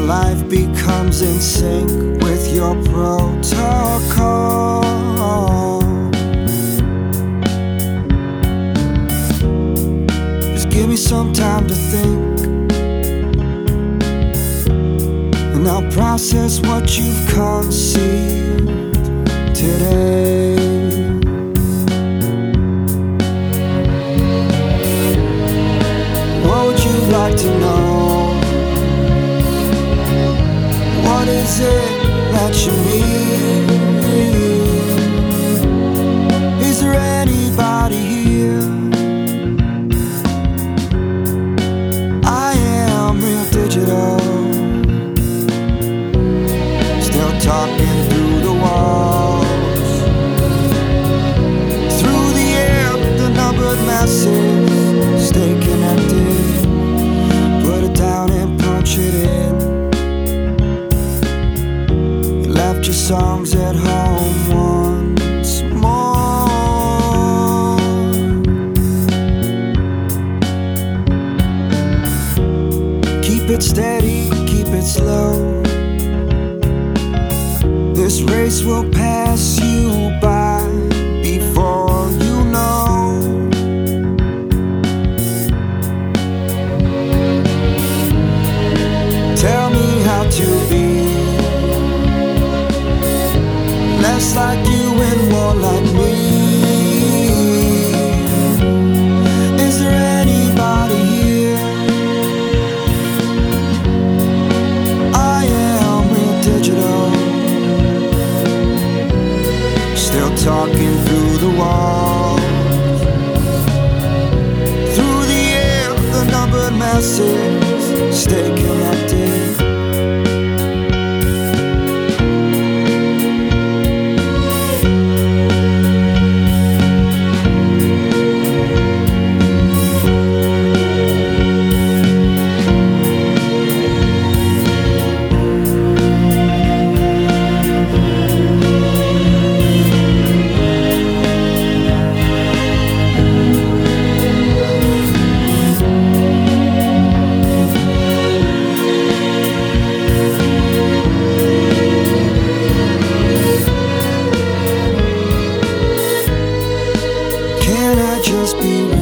life becomes in sync with your protocol. Just give me some time to think, and I'll process what you've conceived today. What would you like to know? What is it that you need? Is there anybody here? I am real digital, still talking through the walls, through the air, the numbered message. Stay connected, put it down and punch it in. You left your songs at home once more. Keep it steady, keep it slow. This race will pass you by before you know. Tell me how to be less like you and more like me. Is there anybody here? I am real digital, still talking through the walls, through the air, the numbered message. Stay connected. Can I just be